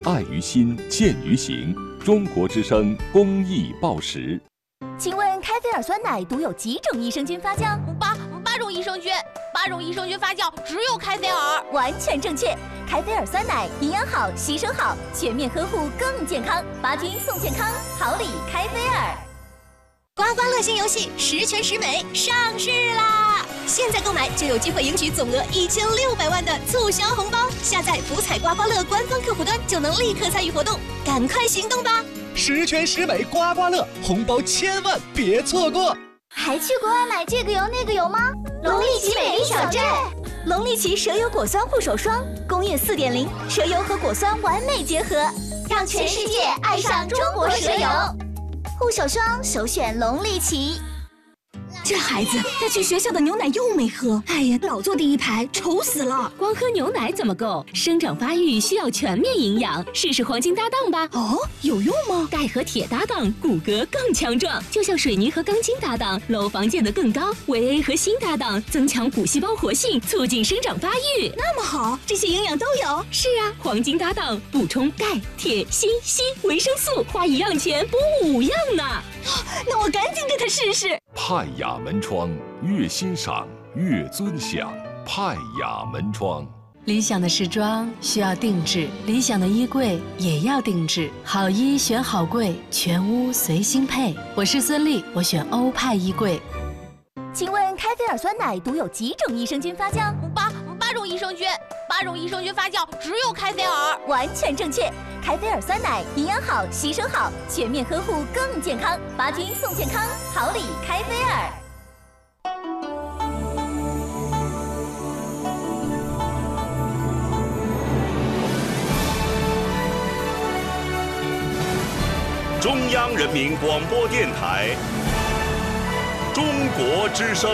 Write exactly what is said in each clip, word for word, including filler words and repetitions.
爱于心，见于行。中国之声公益报时。 请问开菲尔酸奶独有几种益生菌发酵？ 八八种益生菌，八种益生菌发酵，只有开菲尔。 完全正确，开菲尔酸奶营养好，吸收好，全面呵护更健康。八斤送健康，好礼开菲尔。 刮刮乐新游戏十全十美上市啦！现在购买就有机会赢取总额一千六百万的促销红包。下载福彩刮刮乐官方客户端就能立刻参与活动，赶快行动吧！ 十全十美刮刮乐，红包千万别错过！ 还去国外买这个油那个油吗？龙力奇美丽小镇， 龙力奇蛇油果酸护手霜，工业 四点零， 蛇油和果酸完美结合， 让全世界爱上中国蛇油。护手霜首选龙力奇。 这孩子带去学校的牛奶又没喝，哎呀，老坐第一排，愁死了。 光喝牛奶怎么够？生长发育需要全面营养，试试黄金搭档吧。 哦，有用吗？ 钙和铁搭档，骨骼更强壮，就像水泥和钢筋搭档，楼房建得更高。维 A 和锌搭档，增强骨细胞活性，促进生长发育。 那么好，这些营养都有。 是啊，黄金搭档补充钙、铁、锌、硒、维生素，花一样钱补五样呢。 那我赶紧给他试试。 派雅门窗，越欣赏越尊享。派雅门窗。 理想的时装需要定制，理想的衣柜也要定制。好衣选好柜，全屋随心配。我是孙俪，我选欧派衣柜。 请问开菲尔酸奶独有几种益生菌发酵？ 八八种益生菌，八种益生菌发酵，只有开菲尔。 完全正确，开菲尔酸奶营养好，吸收好，全面呵护更健康。八斤送健康，好礼开菲尔。 中央人民广播电台中国之声。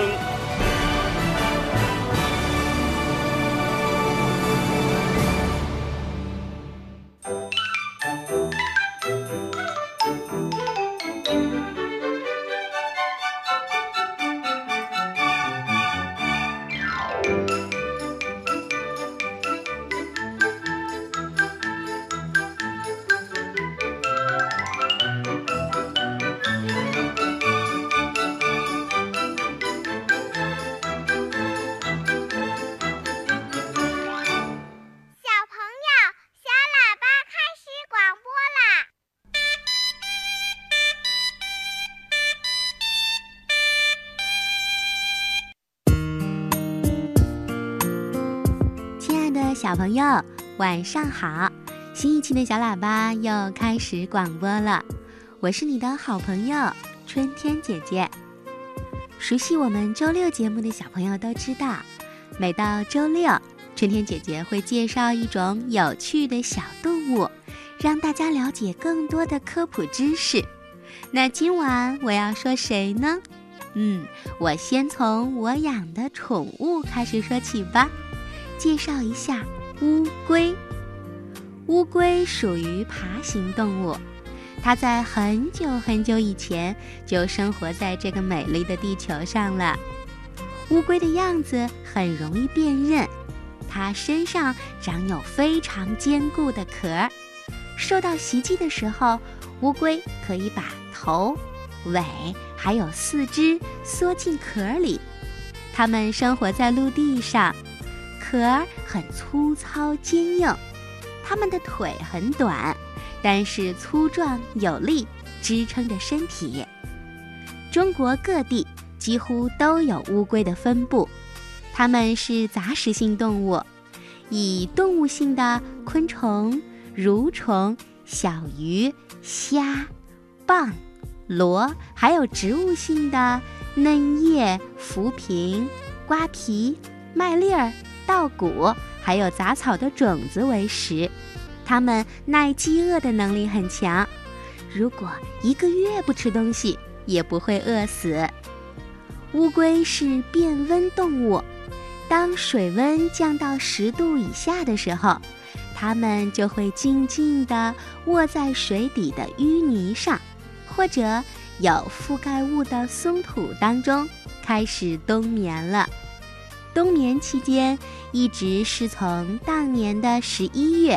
小朋友晚上好，新一期的小喇叭又开始广播了，我是你的好朋友春天姐姐。熟悉我们周六节目的小朋友都知道，每到周六，春天姐姐会介绍一种有趣的小动物，让大家了解更多的科普知识。那今晚我要说谁呢？嗯，我先从我养的宠物开始说起吧。介绍一下乌龟。乌龟属于爬行动物，它在很久很久以前就生活在这个美丽的地球上了。乌龟的样子很容易辨认，它身上长有非常坚固的壳，受到袭击的时候，乌龟可以把头、尾还有四肢缩进壳里。它们生活在陆地上，壳很粗糙坚硬，它们的腿很短，但是粗壮有力，支撑着身体。中国各地几乎都有乌龟的分布，它们是杂食性动物，以动物性的昆虫、蠕虫、小鱼、虾、蚌、螺，还有植物性的嫩叶、浮萍、瓜皮、麦粒儿、稻谷还有杂草的种子为食。它们耐饥饿的能力很强，如果一个月不吃东西也不会饿死。乌龟是变温动物，当水温降到十度以下的时候，它们就会静静地卧在水底的淤泥上，或者有覆盖物的松土当中开始冬眠了。冬眠期间一直是从当年的十一月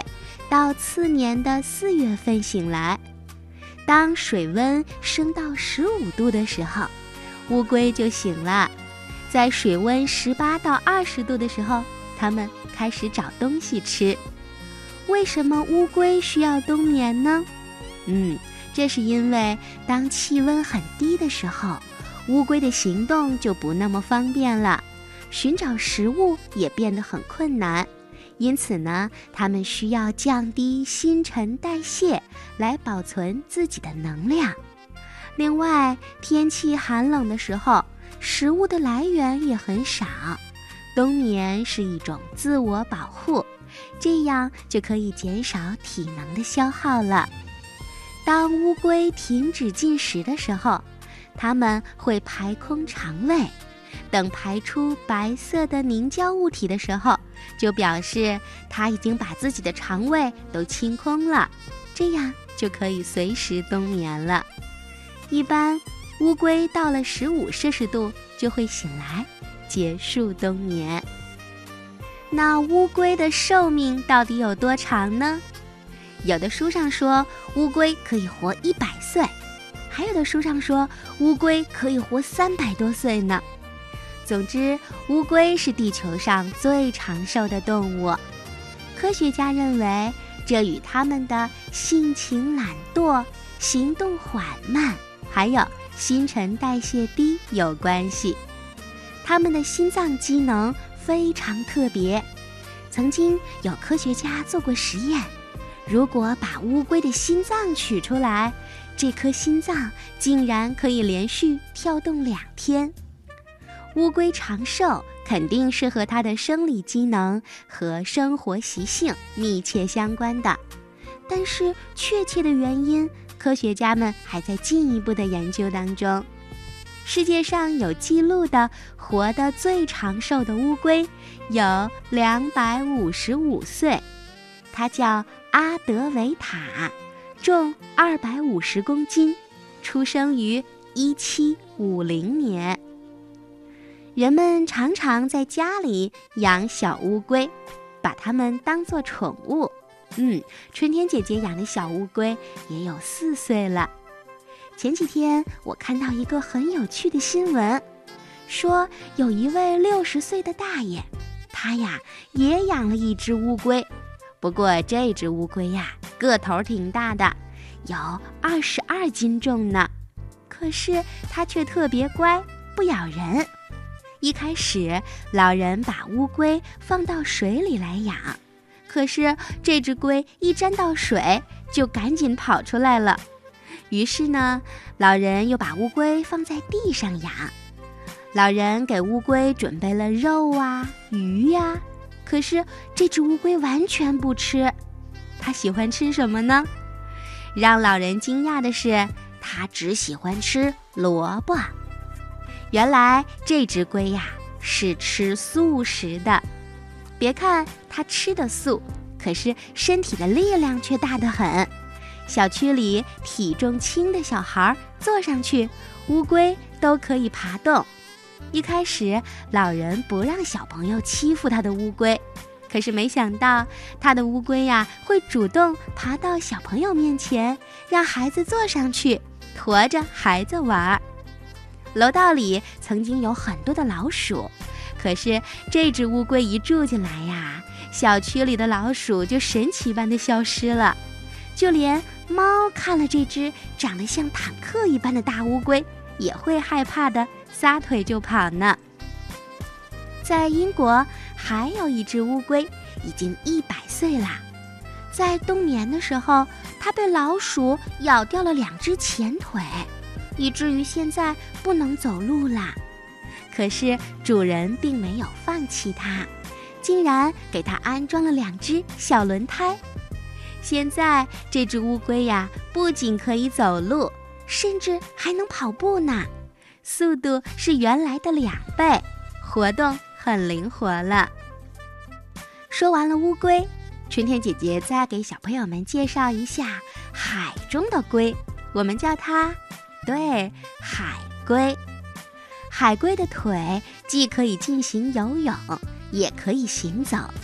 到次年的四月份醒来。当水温升到十五度的时候，乌龟就醒了。在水温十八到二十度的时候，它们开始找东西吃。为什么乌龟需要冬眠呢？嗯，这是因为当气温很低的时候，乌龟的行动就不那么方便了，寻找食物也变得很困难。因此呢，它们需要降低新陈代谢来保存自己的能量。另外，天气寒冷的时候，食物的来源也很少，冬眠是一种自我保护，这样就可以减少体能的消耗了。当乌龟停止进食的时候，它们会排空肠胃，等排出白色的凝胶物体的时候，就表示它已经把自己的肠胃都清空了，这样就可以随时冬眠了。一般乌龟到了十五摄氏度就会醒来，结束冬眠。那乌龟的寿命到底有多长呢？有的书上说乌龟可以活一百岁，还有的书上说乌龟可以活三百多岁呢。总之，乌龟是地球上最长寿的动物。科学家认为，这与它们的性情懒惰、行动缓慢，还有新陈代谢低有关系。它们的心脏机能非常特别，曾经有科学家做过实验，如果把乌龟的心脏取出来，这颗心脏竟然可以连续跳动两天。乌龟长寿肯定是和它的生理机能和生活习性密切相关的，但是确切的原因，科学家们还在进一步的研究当中。世界上有记录的活得最长寿的乌龟有两百五十五岁，它叫阿德维塔，重二百五十公斤，出生于一七五零年。人们常常在家里养小乌龟，把它们当作宠物。嗯，春天姐姐养的小乌龟也有四岁了。前几天我看到一个很有趣的新闻，说有一位六十岁的大爷，他呀也养了一只乌龟。不过这只乌龟呀个头挺大的，有二十二斤重呢。可是它却特别乖，不咬人。一开始，老人把乌龟放到水里来养，可是这只龟一沾到水，就赶紧跑出来了。于是呢，老人又把乌龟放在地上养。老人给乌龟准备了肉啊、鱼呀，可是这只乌龟完全不吃。它喜欢吃什么呢？让老人惊讶的是，它只喜欢吃萝卜。原来这只龟呀是吃素食的，别看它吃的素，可是身体的力量却大得很。小区里体重轻的小孩坐上去，乌龟都可以爬动。一开始老人不让小朋友欺负他的乌龟，可是没想到他的乌龟呀会主动爬到小朋友面前，让孩子坐上去，驮着孩子玩。楼道里曾经有很多的老鼠，可是这只乌龟一住进来呀，小区里的老鼠就神奇般的消失了。就连猫看了这只长得像坦克一般的大乌龟，也会害怕的撒腿就跑呢。在英国还有一只乌龟，已经一百岁了。在冬眠的时候，它被老鼠咬掉了两只前腿，以至于现在不能走路啦。可是主人并没有放弃它，竟然给它安装了两只小轮胎。现在这只乌龟呀，不仅可以走路，甚至还能跑步呢，速度是原来的两倍，活动很灵活了。说完了乌龟，春天姐姐再给小朋友们介绍一下海中的龟，我们叫它对，海龟。海龟的腿既可以进行游泳，也可以行走，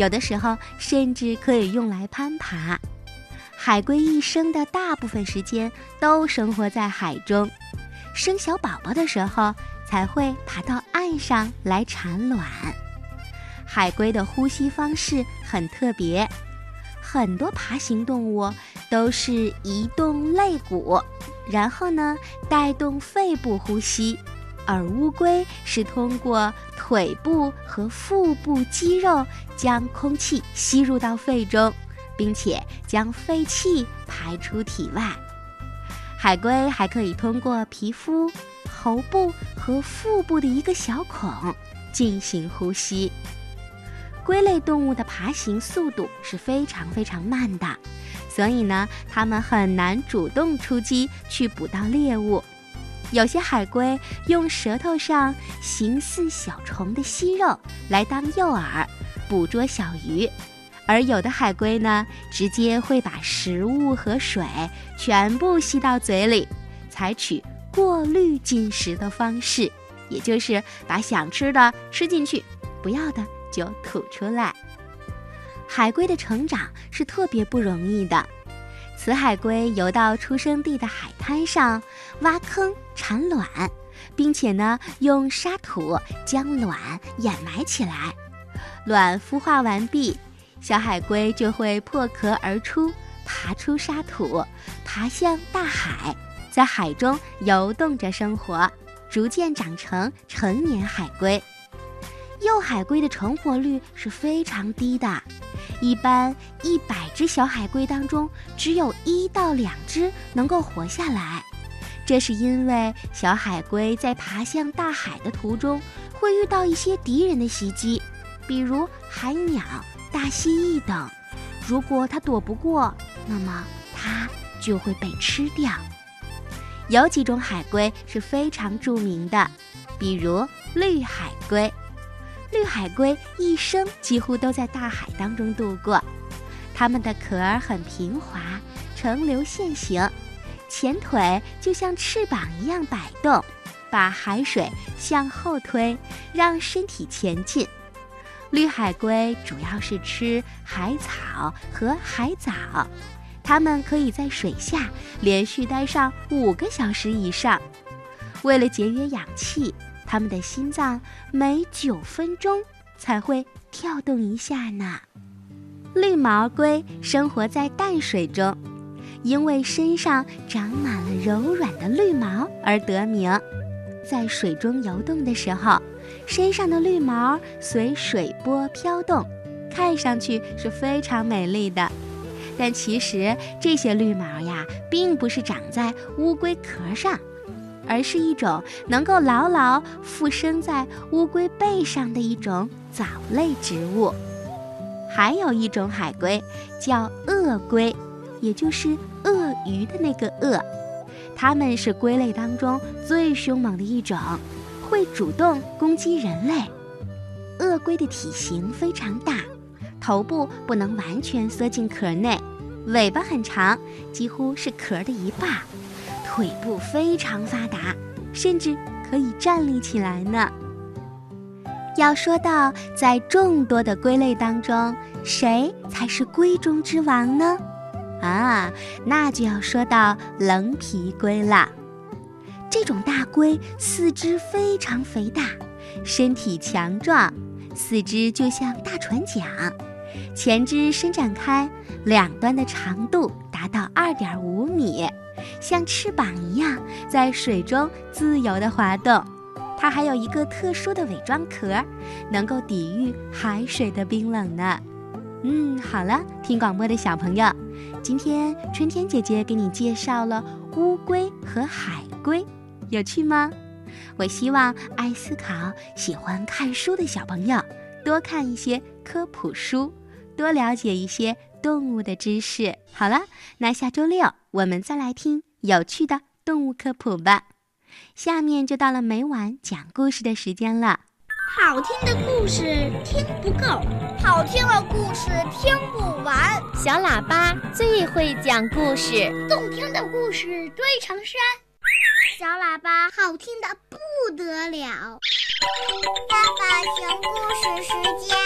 有的时候甚至可以用来攀爬。海龟一生的大部分时间都生活在海中，生小宝宝的时候才会爬到岸上来产卵。海龟的呼吸方式很特别，很多爬行动物都是移动肋骨，然后呢带动肺部呼吸，而乌龟是通过腿部和腹部肌肉将空气吸入到肺中，并且将废气排出体外。海龟还可以通过皮肤、喉部和腹部的一个小孔进行呼吸。龟类动物的爬行速度是非常非常慢的，所以呢，它们很难主动出击去捕到猎物。有些海龟用舌头上形似小虫的息肉来当诱饵，捕捉小鱼。而有的海龟呢，直接会把食物和水全部吸到嘴里，采取过滤进食的方式，也就是把想吃的吃进去，不要的就吐出来。海龟的成长是特别不容易的。雌海龟游到出生地的海滩上，挖坑产卵，并且呢，用沙土将卵掩埋起来。卵孵化完毕，小海龟就会破壳而出，爬出沙土，爬向大海，在海中游动着生活，逐渐长成成年海龟。幼海龟的成活率是非常低的，一般一百只小海龟当中只有一到两只能够活下来。这是因为小海龟在爬向大海的途中会遇到一些敌人的袭击，比如海鸟、大蜥蜴等。如果它躲不过，那么它就会被吃掉。有几种海龟是非常著名的，比如绿海龟。绿海龟一生几乎都在大海当中度过，它们的壳儿很平滑，呈流线型，前腿就像翅膀一样摆动，把海水向后推，让身体前进。绿海龟主要是吃海草和海藻，它们可以在水下连续待上五个小时以上。为了节约氧气，它们的心脏每九分钟才会跳动一下呢。绿毛龟生活在淡水中，因为身上长满了柔软的绿毛而得名。在水中游动的时候，身上的绿毛随水波飘动，看上去是非常美丽的。但其实这些绿毛呀，并不是长在乌龟壳上，而是一种能够牢牢附生在乌龟背上的一种藻类植物。还有一种海龟叫鳄龟，也就是鳄鱼的那个鳄，它们是龟类当中最凶猛的一种，会主动攻击人类。鳄龟的体型非常大，头部不能完全缩进壳内，尾巴很长，几乎是壳的一半，腿部非常发达，甚至可以站立起来呢。要说到在众多的龟类当中，谁才是龟中之王呢？啊，那就要说到棱皮龟了。这种大龟四肢非常肥大，身体强壮，四肢就像大船桨，前肢伸展开，两端的长度达到 二点五米，像翅膀一样在水中自由地滑动。它还有一个特殊的伪装壳，能够抵御海水的冰冷呢。嗯，好了，听广播的小朋友，今天春天姐姐给你介绍了乌龟和海龟，有趣吗？我希望爱思考、喜欢看书的小朋友多看一些科普书，多了解一些动物的知识。好了，那下周六我们再来听有趣的动物科普吧。下面就到了每晚讲故事的时间了。 好听的故事听不够， 好听的故事听不完。 小喇叭最会讲故事， 动听的故事堆成山。 小喇叭好听的不得了。 爸爸讲故事时间。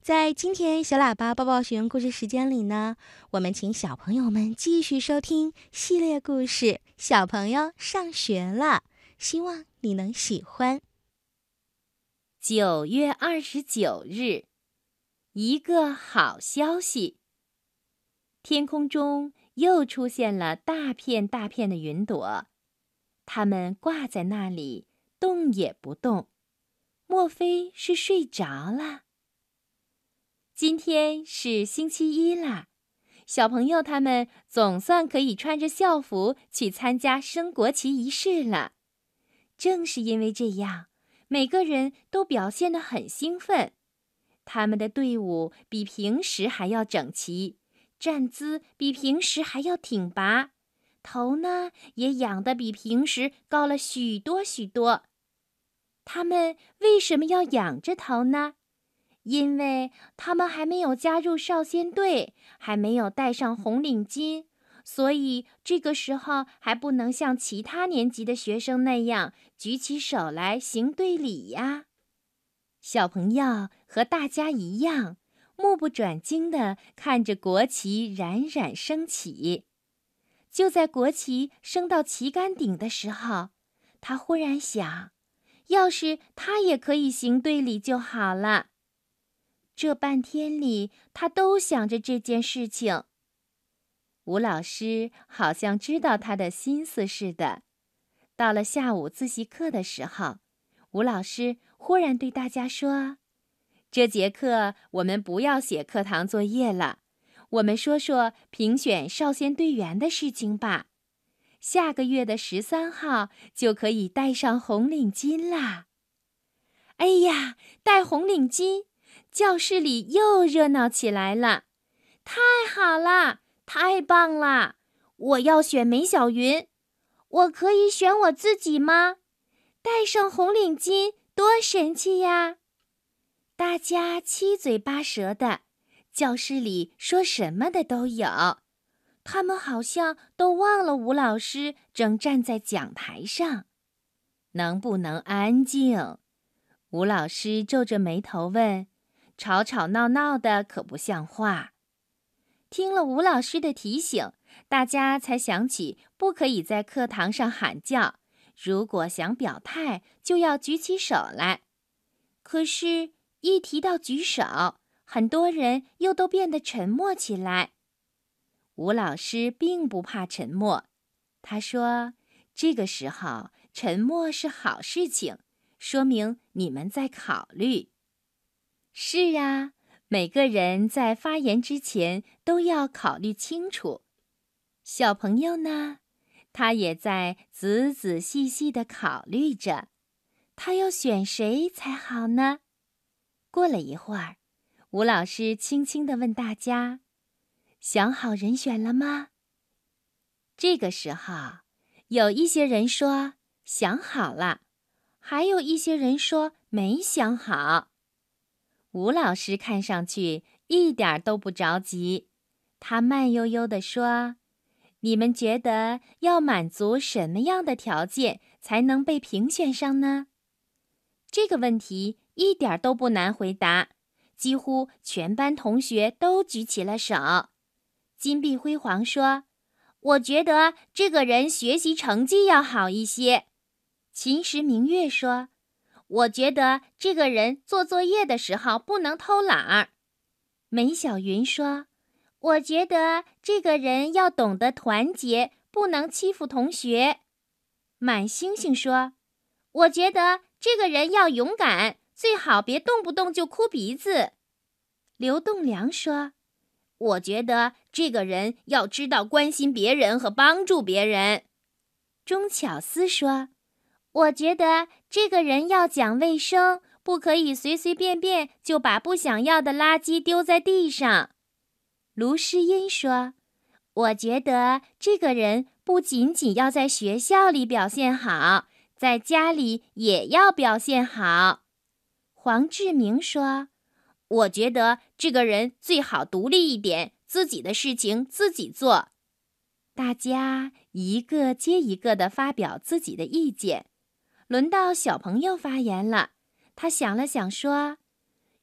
在今天小喇叭抱抱学园故事时间里呢，我们请小朋友们继续收听系列故事《小朋友上学了》，希望你能喜欢。 九月二十九日，一个好消息。天空中又出现了大片大片的云朵，它们挂在那里，动也不动。莫非是睡着了？今天是星期一啦，小朋友他们总算可以穿着校服去参加升国旗仪式了。正是因为这样，每个人都表现得很兴奋。他们的队伍比平时还要整齐，站姿比平时还要挺拔，头呢也仰得比平时高了许多许多。他们为什么要仰着头呢？因为他们还没有加入少先队，还没有戴上红领巾，所以这个时候还不能像其他年级的学生那样举起手来行队礼呀。小朋友和大家一样，目不转睛地看着国旗冉冉升起。就在国旗升到旗杆顶的时候，他忽然想，要是他也可以行队礼就好了。这半天里，他都想着这件事情。吴老师好像知道他的心思似的。到了下午自习课的时候，吴老师忽然对大家说：“这节课我们不要写课堂作业了，我们说说评选少先队员的事情吧。下个月的十三号就可以戴上红领巾啦。”哎呀，戴红领巾！教室里又热闹起来了。太好了，太棒了！我要选梅小云。我可以选我自己吗？戴上红领巾多神气呀！大家七嘴八舌的，教室里说什么的都有。他们好像都忘了吴老师正站在讲台上。能不能安静？吴老师皱着眉头问，吵吵闹闹的可不像话。听了吴老师的提醒，大家才想起不可以在课堂上喊叫，如果想表态，就要举起手来。可是，一提到举手，很多人又都变得沉默起来。吴老师并不怕沉默，他说：“这个时候，沉默是好事情，说明你们在考虑。”是啊，每个人在发言之前都要考虑清楚。小朋友呢，他也在仔仔细细地考虑着，他要选谁才好呢？过了一会儿，吴老师轻轻地问大家：“想好人选了吗？”这个时候，有一些人说想好了，还有一些人说没想好。吴老师看上去一点都不着急，他慢悠悠地说：“你们觉得要满足什么样的条件才能被评选上呢？”这个问题一点都不难回答，几乎全班同学都举起了手。金碧辉煌说：“我觉得这个人学习成绩要好一些。”秦时明月说：“我觉得这个人做作业的时候不能偷懒儿。”梅小云说：“我觉得这个人要懂得团结，不能欺负同学。”满星星说：“我觉得这个人要勇敢，最好别动不动就哭鼻子。”刘栋梁说：“我觉得这个人要知道关心别人和帮助别人。”钟巧思说：“我觉得这个人要讲卫生，不可以随随便便就把不想要的垃圾丢在地上。”卢诗音说：“我觉得这个人不仅仅要在学校里表现好，在家里也要表现好。”黄志明说：“我觉得这个人最好独立一点，自己的事情自己做。”大家一个接一个地发表自己的意见。轮到小朋友发言了，他想了想说：“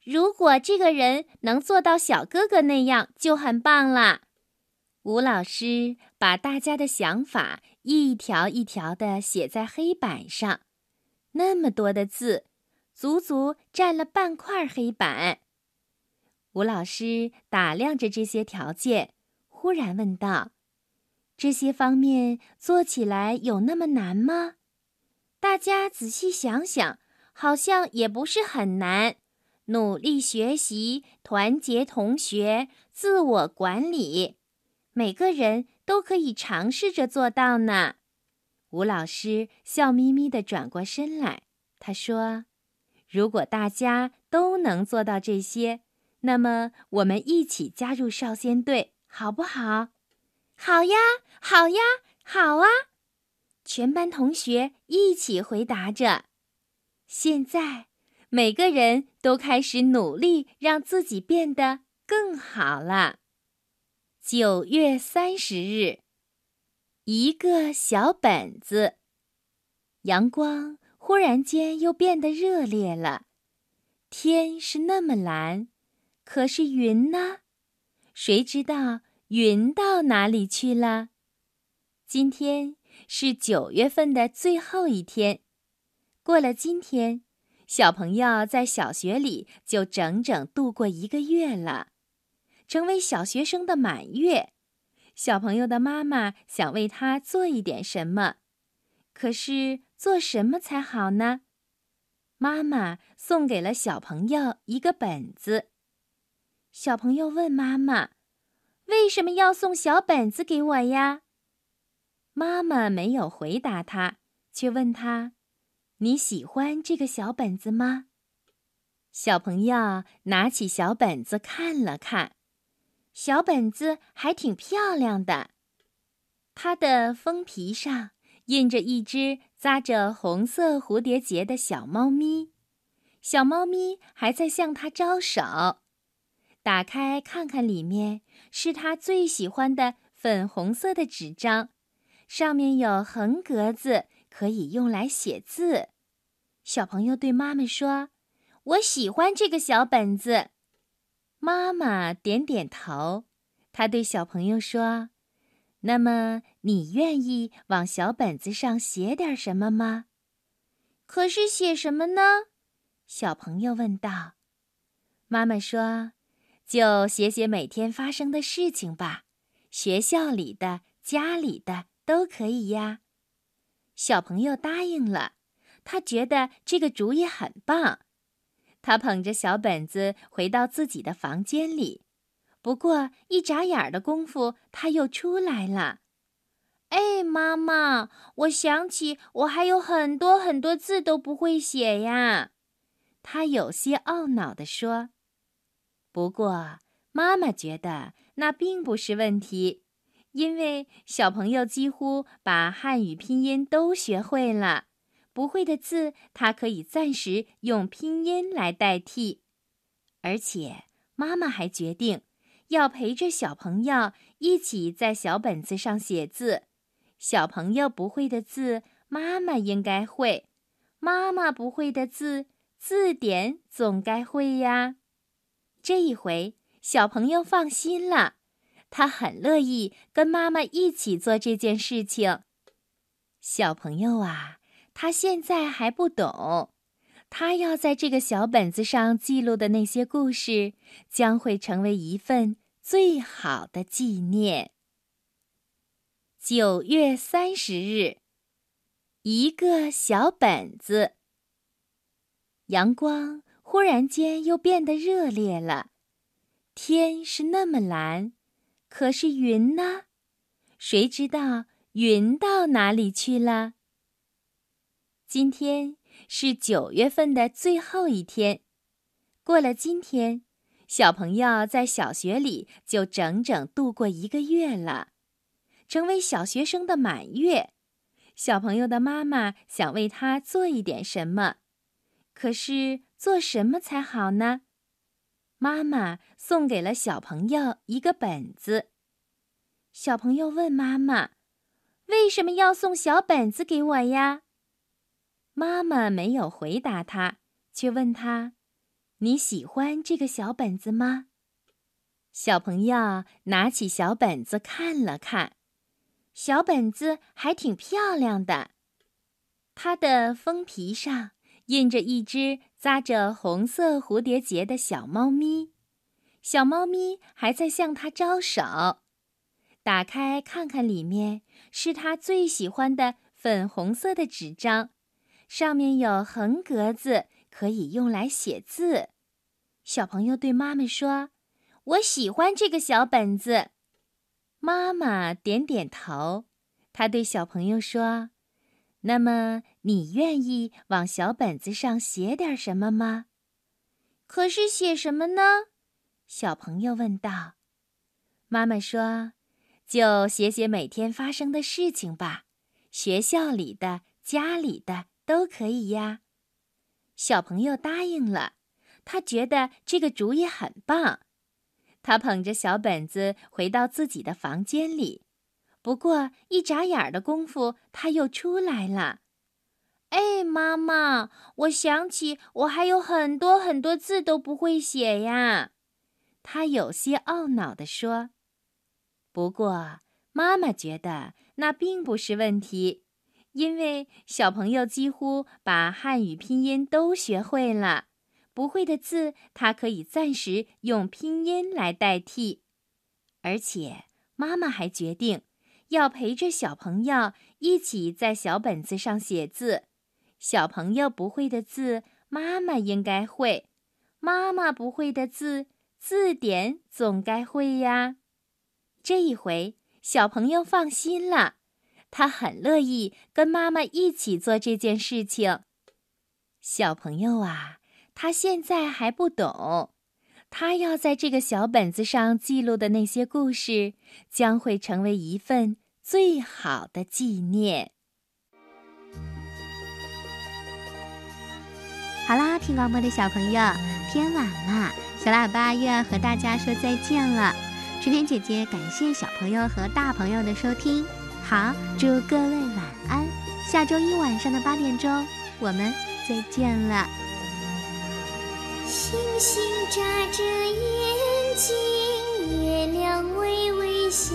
如果这个人能做到小哥哥那样，就很棒了。吴老师把大家的想法一条一条地写在黑板上，那么多的字，足足占了半块黑板。吴老师打量着这些条件，忽然问道：这些方面做起来有那么难吗？大家仔细想想，好像也不是很难。努力学习，团结同学，自我管理，每个人都可以尝试着做到呢。吴老师笑眯眯地转过身来，他说：如果大家都能做到这些，那么我们一起加入少先队，好不好？好呀，好呀，好啊！全班同学一起回答着。现在，每个人都开始努力让自己变得更好了。九月三十日，一个小本子。阳光忽然间又变得热烈了，天是那么蓝，可是云呢？谁知道云到哪里去了？今天是九月份的最后一天，过了今天，小朋友在小学里就整整度过一个月了，成为小学生的满月。小朋友的妈妈想为他做一点什么，可是做什么才好呢？妈妈送给了小朋友一个本子。小朋友问妈妈：为什么要送小本子给我呀？妈妈没有回答他，却问他：你喜欢这个小本子吗？小朋友拿起小本子看了看，小本子还挺漂亮的。它的封皮上印着一只扎着红色蝴蝶结的小猫咪，小猫咪还在向它招手。打开看看，里面是它最喜欢的粉红色的纸张，上面有横格子，可以用来写字。小朋友对妈妈说：我喜欢这个小本子。妈妈点点头，她对小朋友说：那么你愿意往小本子上写点什么吗？可是写什么呢？小朋友问道。妈妈说：就写写每天发生的事情吧，学校里的、家里的都可以呀。小朋友答应了，他觉得这个主意很棒。他捧着小本子回到自己的房间里，不过一眨眼的功夫，他又出来了。哎，妈妈，我想起我还有很多很多字都不会写呀。他有些懊恼地说。不过，妈妈觉得那并不是问题，因为小朋友几乎把汉语拼音都学会了，不会的字他可以暂时用拼音来代替。而且，妈妈还决定要陪着小朋友一起在小本子上写字。小朋友不会的字，妈妈应该会；妈妈不会的字，字典总该会呀。这一回，小朋友放心了，他很乐意跟妈妈一起做这件事情。小朋友啊，他现在还不懂，他要在这个小本子上记录的那些故事，将会成为一份最好的纪念。九月三十日，一个小本子。阳光忽然间又变得热烈了，天是那么蓝，可是云呢？谁知道云到哪里去了？今天是九月份的最后一天，过了今天，小朋友在小学里就整整度过一个月了，成为小学生的满月。小朋友的妈妈想为他做一点什么，可是做什么才好呢？妈妈送给了小朋友一个本子。小朋友问妈妈：为什么要送小本子给我呀？妈妈没有回答他，却问他： 你喜欢这个小本子吗？小朋友拿起小本子看了看，小本子还挺漂亮的。它的封皮上印着一只扎着红色蝴蝶结的小猫咪，小猫咪还在向它招手。打开看看，里面是它最喜欢的粉红色的纸张，上面有横格子，可以用来写字。小朋友对妈妈说：“我喜欢这个小本子。”妈妈点点头，她对小朋友说：“那么你愿意往小本子上写点什么吗？”“可是写什么呢？”小朋友问道。妈妈说：“就写写每天发生的事情吧，学校里的、家里的都可以呀。”小朋友答应了，他觉得这个主意很棒。他捧着小本子回到自己的房间里，不过一眨眼的功夫，他又出来了。哎，妈妈，我想起我还有很多很多字都不会写呀，他有些懊恼地说。不过，妈妈觉得那并不是问题，因为小朋友几乎把汉语拼音都学会了。不会的字，他可以暂时用拼音来代替。而且，妈妈还决定要陪着小朋友一起在小本子上写字。小朋友不会的字，妈妈应该会；妈妈不会的字，字典总该会呀。这一回，小朋友放心了，他很乐意跟妈妈一起做这件事情。小朋友啊，他现在还不懂，他要在这个小本子上记录的那些故事，将会成为一份最好的纪念。 好啦，听广播的小朋友，天晚了，小喇叭又要和大家说再见了。春天姐姐感谢小朋友和大朋友的收听，好，祝各位晚安。下周一晚上的八点钟，我们再见了。 星星眨着眼睛，月亮微微笑，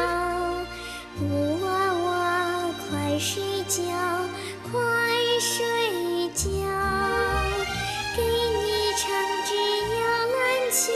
布娃娃快睡觉，快睡觉，给你唱支摇篮曲。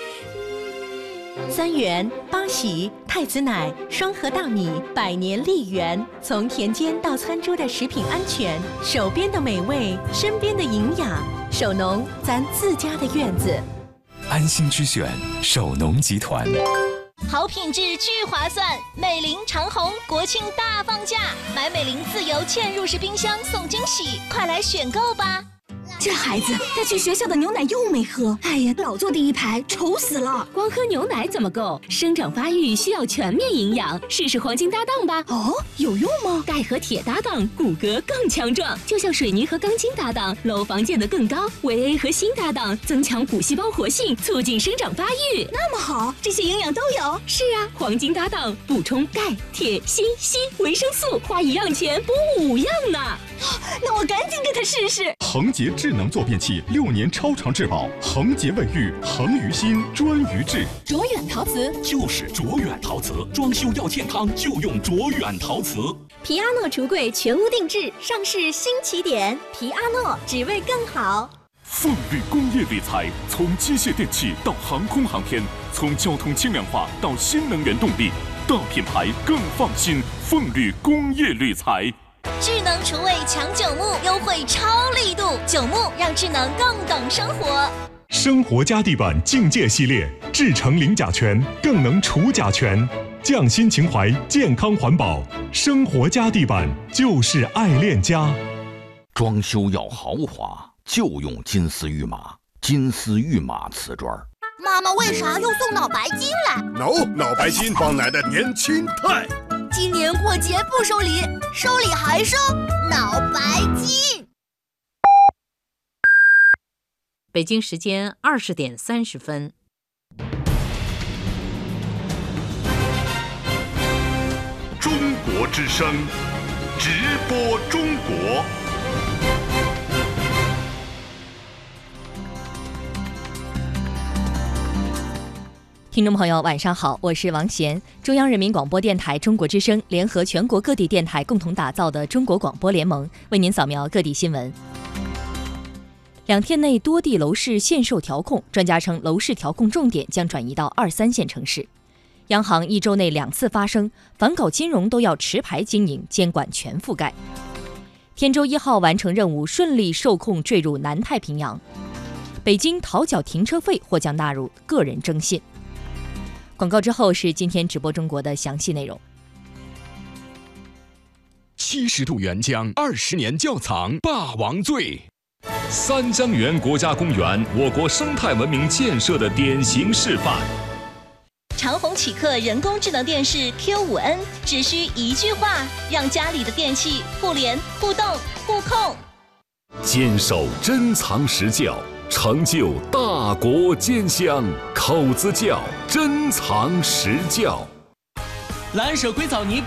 三元、八喜、太子奶、双核大米、百年丽源，从田间到餐桌的食品安全，手边的美味，身边的营养。手农，咱自家的院子。 安心之选，手农集团。 好品质巨划算，美菱长虹国庆大放价，买美菱自由嵌入式冰箱送惊喜，快来选购吧！ 这孩子带去学校的牛奶又没喝，哎呀，老坐第一排，愁死了。 光喝牛奶怎么够？生长发育需要全面营养，试试黄金搭档吧。 哦，有用吗？ 钙和铁搭档，骨骼更强壮，就像水泥和钢筋搭档，楼房建得更高。维 A 和锌搭档，增强骨细胞活性，促进生长发育。 那么好，这些营养都有。 是啊，黄金搭档补充钙、铁、锌、硒、维生素，花一样钱补五样呢。 那我赶紧给他试试。 恒洁智能坐便器六年超长质保，恒洁卫浴，恒于心，专于治。 卓远陶瓷就是卓远陶瓷，装修要健康就用卓远陶瓷。 皮阿诺橱柜全屋定制，上市新起点。皮阿诺只为更好。 凤绿工业铝材，从机械电器到航空航天，从交通轻量化到新能源动力，大品牌更放心。凤绿工业铝材。 智能厨卫抢九牧优惠超力度，九牧让智能更懂生活。 生活家地板境界系列，制成零甲醛，更能除甲醛，匠心情怀，健康环保。生活家地板就是爱恋家。 装修要豪华，就用金丝玉马，金丝玉马瓷砖。 妈妈为啥又送脑白金来？ no， 脑白金帮奶奶年轻态。 今年过节不收礼，收礼还收脑白金。 北京时间二十点三十分。 中国之声，直播中国。 听众朋友，晚上好，我是王贤。中央人民广播电台中国之声联合全国各地电台共同打造的中国广播联盟，为您扫描各地新闻。两天内多地楼市限售调控，专家称楼市调控重点将转移到二三线城市。央行一周内两次发声，反搞金融都要持牌经营，监管全覆盖。天舟一号完成任务，顺利受控坠入南太平洋。北京讨缴停车费或将纳入个人征信。广告之后是今天直播中国的详细内容。 七十度原浆，二十年窖藏，霸王醉。 三江源国家公园，我国生态文明建设的典型示范。 长虹启客人工智能电视 Q 五 N， 只需一句话，让家里的电器互联、互动、互控。 坚守珍藏实窖，成就大国坚香，口子窖珍藏实窖。 蓝舍硅藻泥